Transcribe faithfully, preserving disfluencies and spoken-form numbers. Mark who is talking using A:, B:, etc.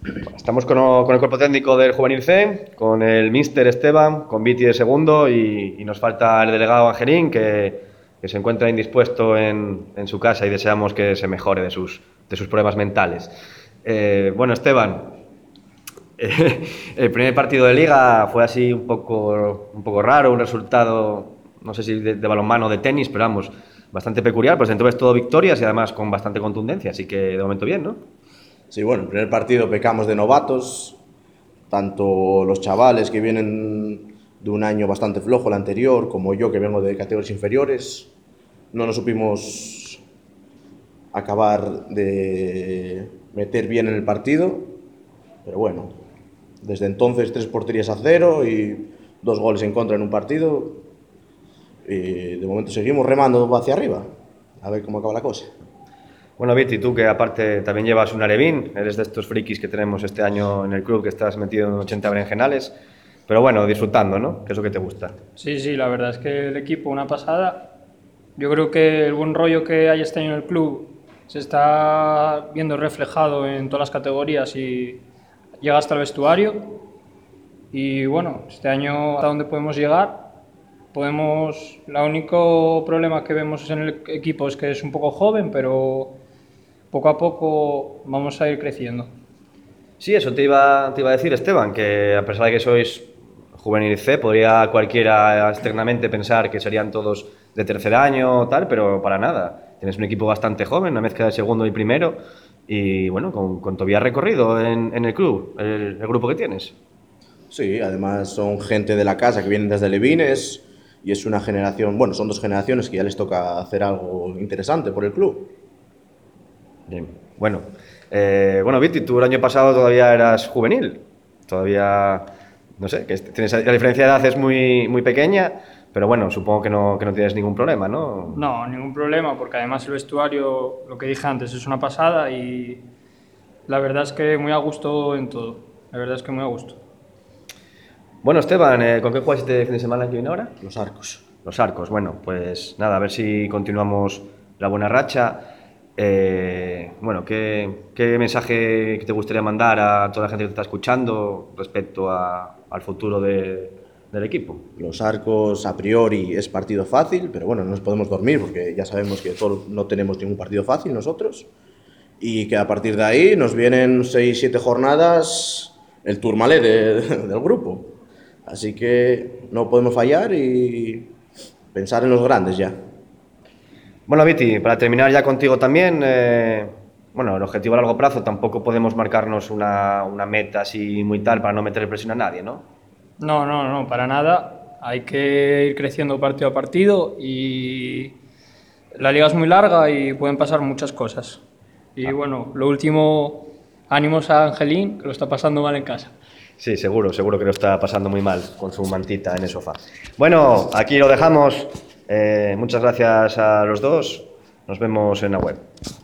A: Estamos con, o, con el cuerpo técnico del Juvenil C, con el míster Esteban, con Viti de segundo y, y nos falta el delegado Angelín, que, que se encuentra indispuesto en, en su casa y deseamos que se mejore de sus, de sus problemas mentales. Eh, bueno, Esteban, eh, el primer partido de Liga fue así un poco, un poco raro, un resultado, no sé si de, de balonmano o de tenis, pero vamos, bastante peculiar, pues dentro de todo victorias y además con bastante contundencia, así que de momento bien, ¿no?
B: Sí, bueno, en el primer partido pecamos de novatos, tanto los chavales que vienen de un año bastante flojo el anterior, como yo que vengo de categorías inferiores, no nos supimos acabar de meter bien en el partido, pero bueno, desde entonces tres porterías a cero y dos goles en contra en un partido, y de momento seguimos remando hacia arriba, a ver cómo acaba la cosa.
A: Bueno, Viti, tú que aparte también llevas un alevín, eres de estos frikis que tenemos este año en el club, que estás metido en ochenta berenjenales, pero bueno, disfrutando, ¿no? Que es lo que te gusta.
C: Sí, sí, la verdad es que el equipo una pasada. Yo creo que el buen rollo que hay este año en el club se está viendo reflejado en todas las categorías y llega hasta el vestuario. Y bueno, este año hasta donde podemos llegar, podemos. El único problema que vemos en el equipo es que es un poco joven, pero poco a poco vamos a ir creciendo.
A: Sí, eso te iba, te iba a decir, Esteban, que a pesar de que sois juvenil C, podría cualquiera externamente pensar que serían todos de tercer año o tal, pero para nada. Tienes un equipo bastante joven, una mezcla de segundo y primero, y bueno, con, con todavía recorrido en, en el club, el, el grupo que tienes.
B: Sí, además son gente de la casa que vienen desde Levines y es una generación, bueno, son dos generaciones que ya les toca hacer algo interesante por el club.
A: Bien, bueno. Eh, bueno, Viti, tú el año pasado todavía eras juvenil, todavía, no sé, que tienes, la diferencia de edad es muy, muy pequeña, pero bueno, supongo que no, que no tienes ningún problema, ¿no?
C: No, ningún problema, porque además el vestuario, lo que dije antes, es una pasada y la verdad es que muy a gusto en todo. La verdad es que muy a gusto.
A: Bueno, Esteban, eh, ¿con qué juegas este fin de semana que viene ahora?
B: Los Arcos.
A: Los Arcos, bueno, pues nada, a ver si continuamos la buena racha. Eh, bueno, ¿qué, ¿qué mensaje te gustaría mandar a toda la gente que te está escuchando respecto a, al futuro de, del equipo?
B: Los Arcos a priori es partido fácil, pero bueno, no nos podemos dormir porque ya sabemos que todo, no tenemos ningún partido fácil nosotros y que a partir de ahí nos vienen seis siete jornadas el Tourmalet de, del grupo. Así que no podemos fallar y pensar en los grandes ya.
A: Bueno, Viti, para terminar ya contigo también, eh, bueno, el objetivo a largo plazo tampoco podemos marcarnos una, una meta así muy tal para no meter presión a nadie, ¿no?
C: No, no, no, para nada. Hay que ir creciendo partido a partido y la liga es muy larga y pueden pasar muchas cosas. Y bueno, lo último, ánimos a Angelín, que lo está pasando mal en casa.
A: Sí, seguro, seguro que lo está pasando muy mal con su mantita en el sofá. Bueno, aquí lo dejamos. Eh, muchas gracias a los dos. Nos vemos en la web.